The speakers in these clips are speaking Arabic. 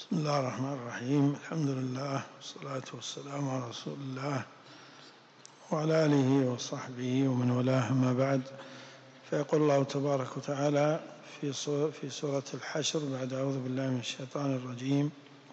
بسم الله الرحمن الرحيم. الحمد لله والصلاة والسلام على رسول الله وعلى آله وصحبه ومن والاه، ما بعد. فيقول الله تبارك وتعالى في سورة الحشر بعد أعوذ بالله من الشيطان الرجيم: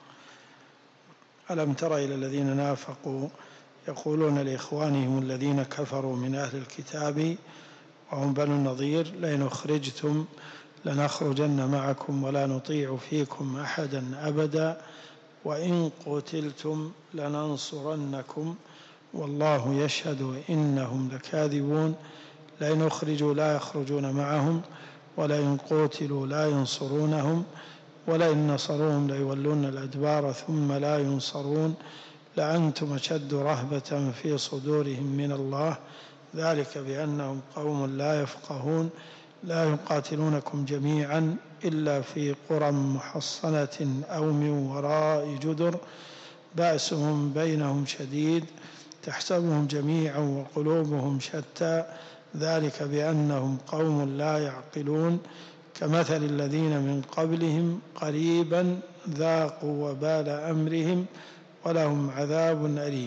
ألم تر إلى الذين نافقوا يقولون لإخوانهم الذين كفروا من أهل الكتاب وهم بنو النضير لئن أخرجتم لنخرجن معكم ولا نطيع فيكم أحدا أبدا وإن قتلتم لننصرنكم والله يشهد إنهم لكاذبون لئن أخرجوا لا يخرجون معهم ولئن قتلوا لا ينصرونهم ولئن نصروهم ليولون الأدبار ثم لا ينصرون لأنتم أشد رهبة في صدورهم من الله ذلك بأنهم قوم لا يفقهون لا يقاتلونكم جميعا إلا في قرى محصنة أو من وراء جدر بأسهم بينهم شديد تحسبهم جميعا وقلوبهم شتى ذلك بأنهم قوم لا يعقلون كمثل الذين من قبلهم قريبا ذاقوا وبال أمرهم ولهم عذاب أليم.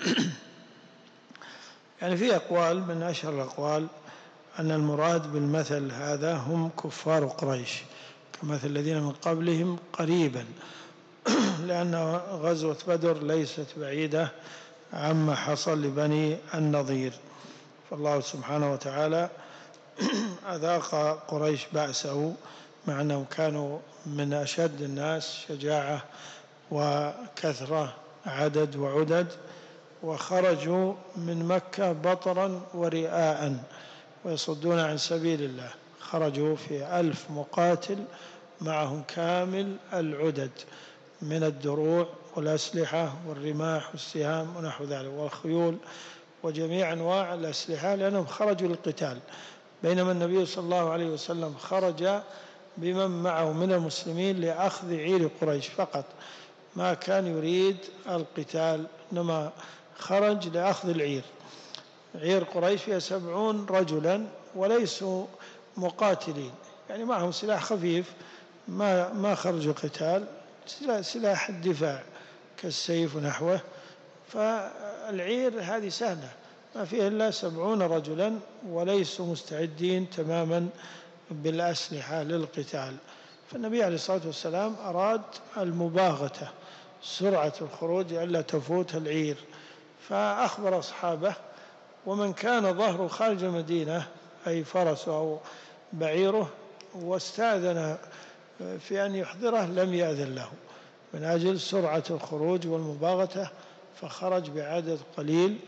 يعني في أقوال، من أشهر الأقوال أن المراد بالمثل هذا هم كفار قريش كمثل الذين من قبلهم قريبا، لأن غزوة بدر ليست بعيدة عما حصل لبني النضير، فالله سبحانه وتعالى أذاق قريش بأسه مع أنهم كانوا من أشد الناس شجاعة وكثرة عدد وعدد، وخرجوا من مكة بطرا ورئاء ويصدون عن سبيل الله. خرجوا في 1000 مقاتل معهم كامل العدد من الدروع والأسلحة والرماح والسهام ونحو ذلك والخيول وجميع أنواع الأسلحة، لأنهم خرجوا للقتال، بينما النبي صلى الله عليه وسلم خرج بمن معه من المسلمين لأخذ عير قريش فقط، ما كان يريد القتال، إنما خرج لأخذ العير. عير قريش فيها 70 رجلا وليسوا مقاتلين، يعني معهم سلاح خفيف، ما خرجوا قتال، سلاح الدفاع كالسيف ونحوه، فالعير هذه سهلة ما فيها إلا 70 رجلا وليسوا مستعدين تماما بالأسلحة للقتال. فالنبي عليه الصلاة والسلام أراد المباغتة، سرعة الخروج ألا تفوت العير، فأخبر أصحابه، ومن كان ظهره خارج المدينة أي فرسه أو بعيره واستأذن في أن يحضره لم يأذن له من أجل سرعة الخروج والمباغتة، فخرج بعدد قليل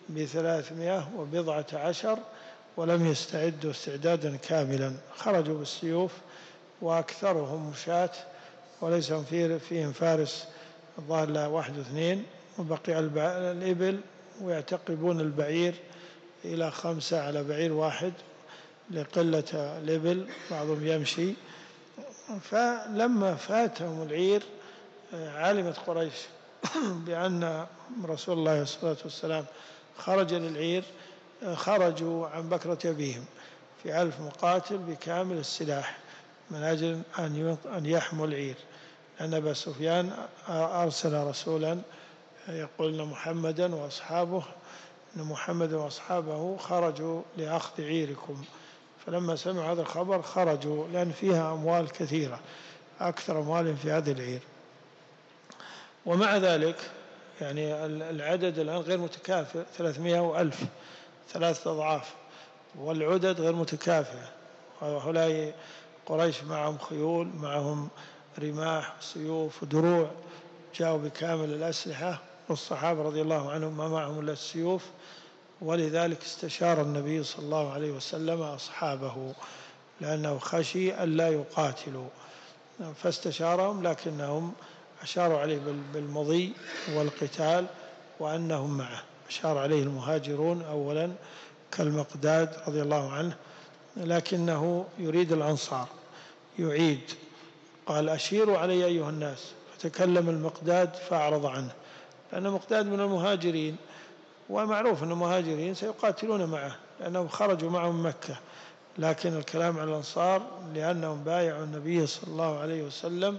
ب310 ولم يستعدوا استعدادا كاملا، خرجوا بالسيوف وأكثرهم مشاة وليس فيهم فارس، الظاهر لا 1 و 2، وبقي الإبل ويعتقبون البعير إلى 5 على بعير واحد لقلة الإبل، بعضهم يمشي. فلما فاتهم العير علمت قريش بأن رسول الله صلى الله عليه وسلم خرج للعير، خرجوا عن بكرة أبيهم في 1000 مقاتل بكامل السلاح من أجل أن يحموا العير، لأن أبا سفيان أرسل رسولا يقول محمدا وأصحابه أن محمد وأصحابه خرجوا لأخذ عيركم، فلما سمعوا هذا الخبر خرجوا، لأن فيها أموال كثيرة، أكثر أموال في هذه العير. ومع ذلك يعني العدد الآن غير متكافئ، 300 و1000، 3 أضعاف، والعدد غير متكافئة. وهؤلاء قريش معهم خيول، معهم رماح وسيوف ودروع، جاءوا بكامل الأسلحة، والصحابة رضي الله عنهم ما معهم إلا السيوف، ولذلك استشار النبي صلى الله عليه وسلم أصحابه لأنه خشي أن لا يقاتلوا، فاستشارهم، لكنهم أشاروا عليه بالمضي والقتال وأنهم معه. أشار عليه المهاجرون أولا كالمقداد رضي الله عنه، لكنه يريد الأنصار، يعيد، قال أشيروا علي أيها الناس، فتكلم المقداد فأعرض عنه، لأن مقداد من المهاجرين، ومعروف أن المهاجرين سيقاتلون معه لأنهم خرجوا معه من مكة، لكن الكلام على الأنصار لأنهم بايعوا النبي صلى الله عليه وسلم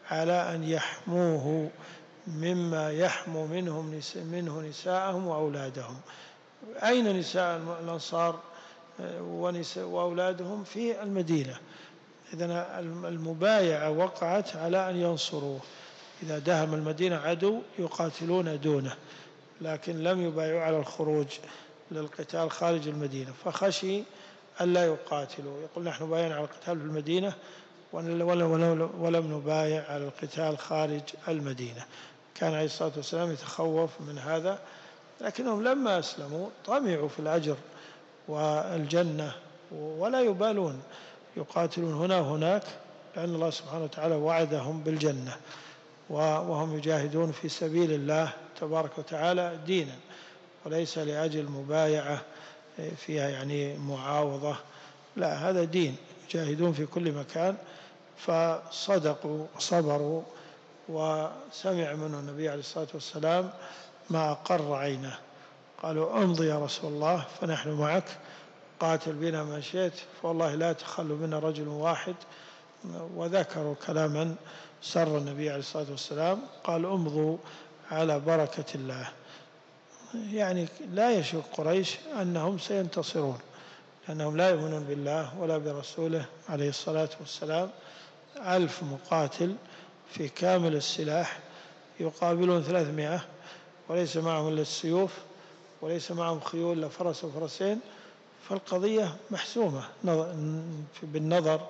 على أن يحموه مما يحمو منه نساءهم وأولادهم. أين نساء الأنصار وأولادهم؟ في المدينة. إذن المبايعة وقعت على أن ينصروه، إذا دهم المدينة عدو يقاتلون دونه، لكن لم يبايعوا على الخروج للقتال خارج المدينة، فخشي ألا يقاتلوا، يقول نحن بايعنا على القتال في المدينة ولم نبايع على القتال خارج المدينة. كان عليه الصلاة والسلام يتخوف من هذا، لكنهم لما أسلموا طمعوا في الأجر والجنة ولا يبالون، يقاتلون هنا وهناك، لأن الله سبحانه وتعالى وعدهم بالجنة، وهم يجاهدون في سبيل الله تبارك وتعالى دينا، وليس لأجل مبايعة فيها يعني معاوضة، لا، هذا دين، يجاهدون في كل مكان. فصدقوا وصبروا، وسمع منه النبي عليه الصلاة والسلام ما أقر عينه. قالوا امضي يا رسول الله فنحن معك، قاتل بنا ما شئت، فوالله لا تخل منا رجل واحد. وذكروا كلاما سر النبي عليه الصلاة والسلام، قال امضوا على بركة الله. يعني لا يشك قريش أنهم سينتصرون، لأنهم لا يؤمنون بالله ولا برسوله عليه الصلاة والسلام. 1000 مقاتل في كامل السلاح يقابلون 300، وليس معهم إلا السيوف، وليس معهم خيول إلا فرس وفرسين، فالقضية محسومة بالنظر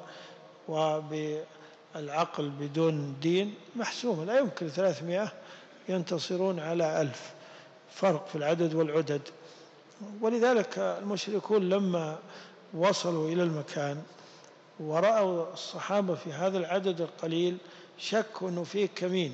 وبالعقل بدون دين، محسومة، لا يمكن 300 ينتصرون على 1000، فرق في العدد والعدد. ولذلك المشركون لما وصلوا إلى المكان ورأوا الصحابة في هذا العدد القليل شكوا أنه فيه كمين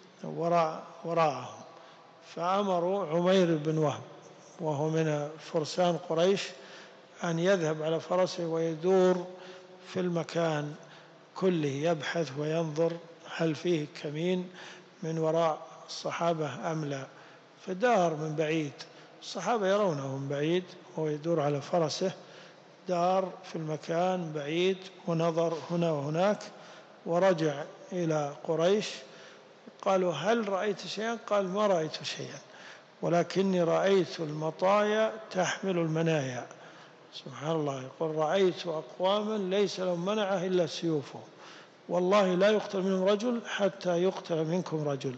وراءهم، فأمروا عمير بن وهب وهو من فرسان قريش أن يذهب على فرسه ويدور في المكان كله، يبحث وينظر هل فيه كمين من وراء الصحابة أم لا. فدار من بعيد، الصحابة يرونه من بعيد وهو يدور على فرسه، دار في المكان بعيد ونظر هنا وهناك، ورجع إلى قريش. قالوا هل رأيت شيئا؟ قال ما رأيت شيئا، ولكني رأيت المطايا تحمل المنايا. سبحان الله، يقول رأيت أقواما ليس لهم منعه إلا سيوفهم، والله لا يقتل منهم رجل حتى يقتل منكم رجل.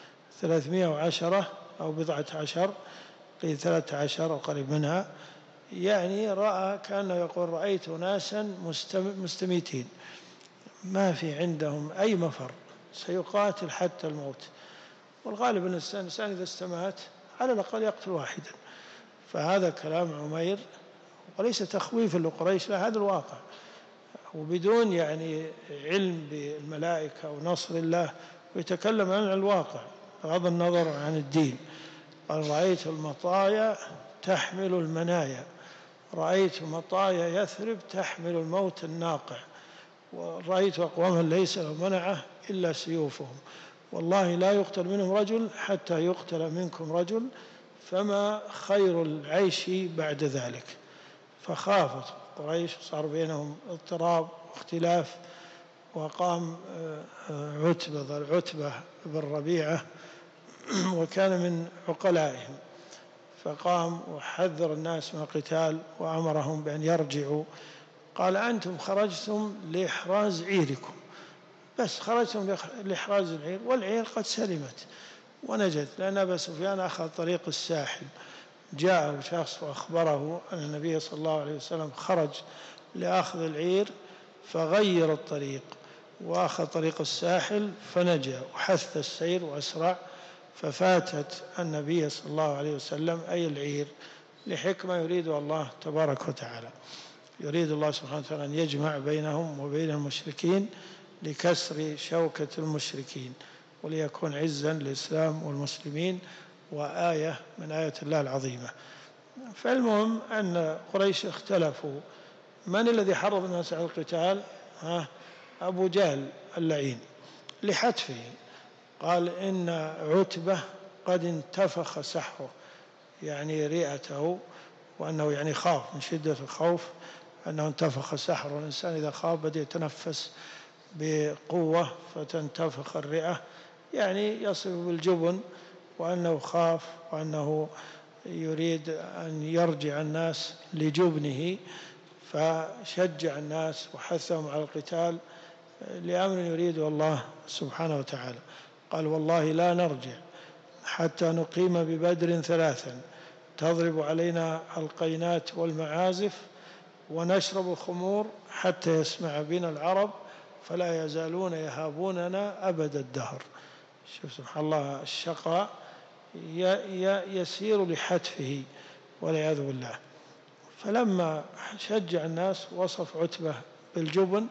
310 أو 11، قيل 13 أو قريب منها، يعني رأى، كان يقول رأيت ناسا مستميتين، ما في عندهم أي مفر، سيقاتل حتى الموت. والغالب أن الإنسان إذا استمات على الأقل يقتل واحدا. فهذا كلام عمير، وليس تخويفا لقريش، لا، هذا الواقع، وبدون يعني علم بالملائكة ونصر الله، ويتكلم عن الواقع بغض النظر عن الدين. قال رأيت المطايا تحمل المنايا، رأيت مطايا يثرب تحمل الموت الناقع، ورأيت أقواما ليس لهم منعه إلا سيوفهم، والله لا يقتل منهم رجل حتى يقتل منكم رجل، فما خير العيش بعد ذلك. فخافت قريش، صار بينهم اضطراب واختلاف. وقام عتبة بن ربيعة وكان من عقلائهم، فقام وحذر الناس من القتال وأمرهم بأن يرجعوا. قال أنتم خرجتم لإحراز عيركم، بس خرجتم لإحراز العير، والعير قد سلمت ونجت، لأن أبا سفيان أخذ طريق الساحل. جاءه شخص وأخبره أن النبي صلى الله عليه وسلم خرج لأخذ العير، فغير الطريق وأخذ طريق الساحل فنجا، وحث السير وأسرع، ففاتت النبي صلى الله عليه وسلم أي العير، لحكمة يريدها الله تبارك وتعالى. يريد الله سبحانه وتعالى أن يجمع بينهم وبين المشركين لكسر شوكة المشركين، وليكون عزا للإسلام والمسلمين وآية من آيات الله العظيمة. فالمهم أن قريش اختلفوا من الذي حرض الناس على القتال؟ أبو جهل اللعين لحتفه، قال إن عتبة قد انتفخ سحره، يعني رئته، وأنه يعني خاف من شدة الخوف أنه انتفخ سحره. الإنسان إذا خاف بدأ يتنفس بقوة فتنتفخ الرئة، يعني يصف بالجبن وأنه خاف وأنه يريد أن يرجع الناس لجبنه، فشجع الناس وحثهم على القتال لأمر يريده الله سبحانه وتعالى. قال والله لا نرجع حتى نقيم ببدر 3 تضرب علينا القينات والمعازف ونشرب الخمور حتى يسمع بنا العرب فلا يزالون يهابوننا أبد الدهر. شوف سبحان الله، الشقاء يسير لحتفه والعياذ بالله. فلما شجع الناس وصف عتبة بالجبن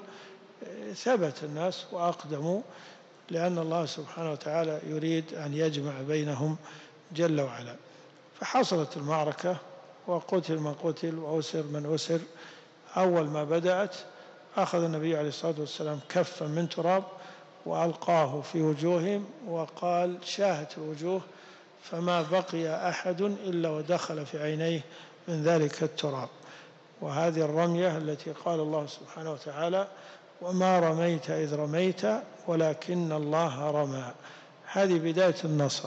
ثبت الناس وأقدموا، لأن الله سبحانه وتعالى يريد أن يجمع بينهم جل وعلا. فحصلت المعركة وقتل من قتل وأسر من أسر. أول ما بدأت أخذ النبي عليه الصلاة والسلام كفا من تراب وألقاه في وجوههم وقال شاهت الوجوه فما بقي أحد إلا ودخل في عينيه من ذلك التراب. وهذه الرمية التي قال الله سبحانه وتعالى وما رميت إذ رميت ولكن الله رمى، هذه بداية النصر.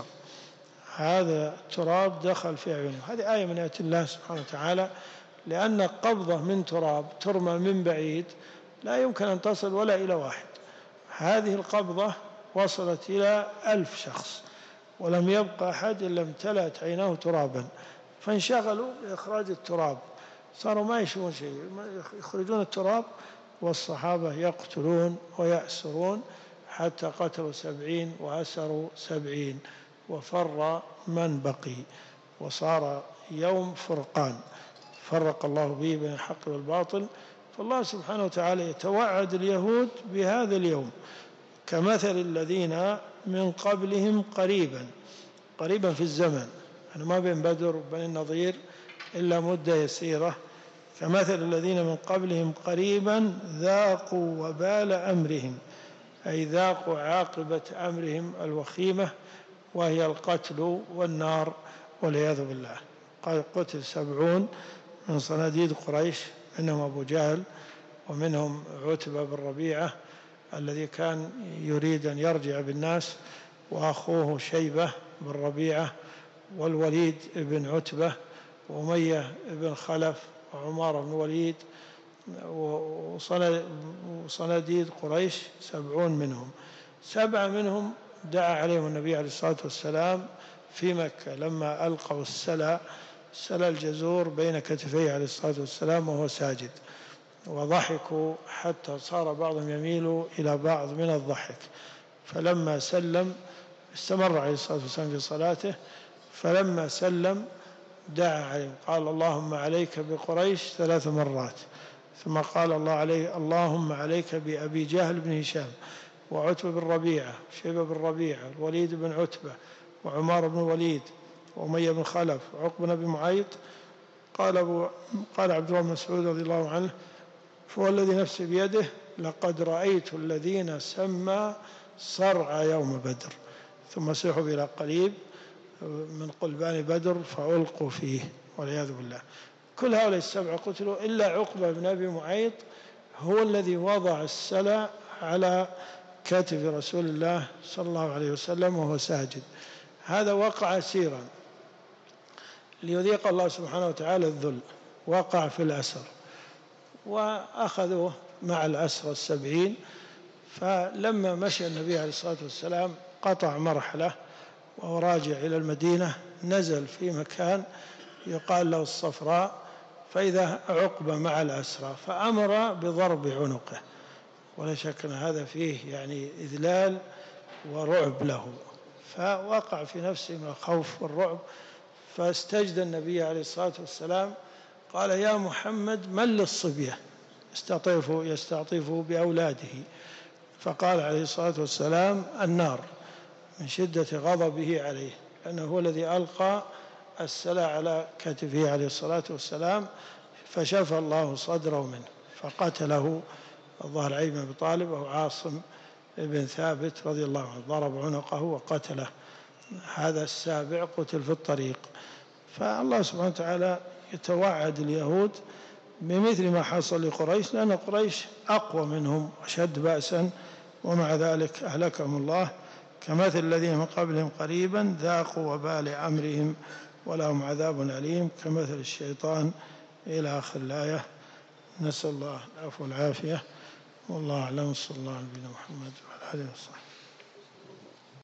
هذا التراب دخل في عيونه. هذه آية من آيات الله سبحانه وتعالى، لأن قبضة من تراب ترمى من بعيد لا يمكن أن تصل ولا إلى واحد. هذه القبضة وصلت إلى 1000 شخص ولم يبقى أحد إلا امتلأت عيناه ترابا، فانشغلوا بإخراج التراب، صاروا ما يشوفون شيء، يخرجون التراب والصحابة يقتلون ويأسرون حتى قتلوا 70 وأسروا 70 وفر من بقي، وصار يوم فرقان فرق الله به بين الحق والباطل. فالله سبحانه وتعالى يتوعد اليهود بهذا اليوم كمثل الذين من قبلهم قريبا في الزمن، يعني ما بين بدر وبين النضير إلا مدة يسيرة. كمثل الذين من قبلهم قريبا ذاقوا وبال أمرهم، أي ذاقوا عاقبة أمرهم الوخيمة وهي القتل والنار والعياذ بالله. قتل 70 من صناديد قريش، منهم أبو جهل ومنهم عتبة بن ربيعة الذي كان يريد أن يرجع بالناس، وأخوه شيبة بن ربيعة والوليد بن عتبة وأمية بن خلف وعمار بن وليد وصناديد قريش 70 منهم. 7 منهم دعا عليهم النبي عليه الصلاة والسلام في مكة لما ألقوا السلى الجزور بين كتفيه عليه الصلاة والسلام وهو ساجد، وضحكوا حتى صار بعضهم يميل إلى بعض من الضحك. فلما سلم استمر عليه الصلاة والسلام في صلاته، فلما سلم دعا عليهم قال اللهم عليك بقريش 3 مرات، ثم قال اللهم عليك بأبي جهل بن هشام وعتبة بن ربيعة شيبة بن ربيعة الوليد بن عتبة وعمار بن وليد وأمية بن خلف وعقبة بن معيط. قال عبد الله بن مسعود رضي الله عنه فهو الذي نفسي بيده لقد رأيت الذين سمى صرع يوم بدر، ثم سيحوا إلى قليب من قلبان بدر فألقوا فيه والعياذ بالله. كل هؤلاء 7 قتلوا إلا عقبة بن أبي معيط هو الذي وضع السلى على كتف رسول الله صلى الله عليه وسلم وهو ساجد. هذا وقع سيرا ليذيق الله سبحانه وتعالى الذل، وقع في الأسر وأخذوه مع الأسر 70. فلما مشى النبي عليه الصلاة والسلام قطع مرحلة وهو راجع إلى المدينة، نزل في مكان يقال له الصفراء، فإذا عقبة مع الأسرى فأمر بضرب عنقه، ولا شك أن هذا فيه يعني إذلال ورعب له، فوقع في نفسه من الخوف والرعب، فاستجدى النبي عليه الصلاة والسلام قال يا محمد من للصبية يستعطفه بأولاده، فقال عليه الصلاة والسلام النار، من شدة غضبه عليه، لأنه هو الذي ألقى السلى على كتفه عليه الصلاة والسلام، فشفى الله صدره منه فقتله الظاهر علي بن أبي طالب أو عاصم بن ثابت رضي الله عنه، ضرب عنقه وقتله. هذا السابع قتل في الطريق. فالله سبحانه وتعالى يتوعد اليهود بمثل ما حصل لقريش، لأن قريش أقوى منهم وشد بأسا ومع ذلك أهلكهم الله، كمثل الذين من قبلهم قريبا ذاقوا وبال أمرهم ولهم عذاب أليم كمثل الشيطان إلى آخر الآية. نسأل الله العفو والعافية، والله أعلم. صلى الله على نبينا محمد وعلى آله وصحبه.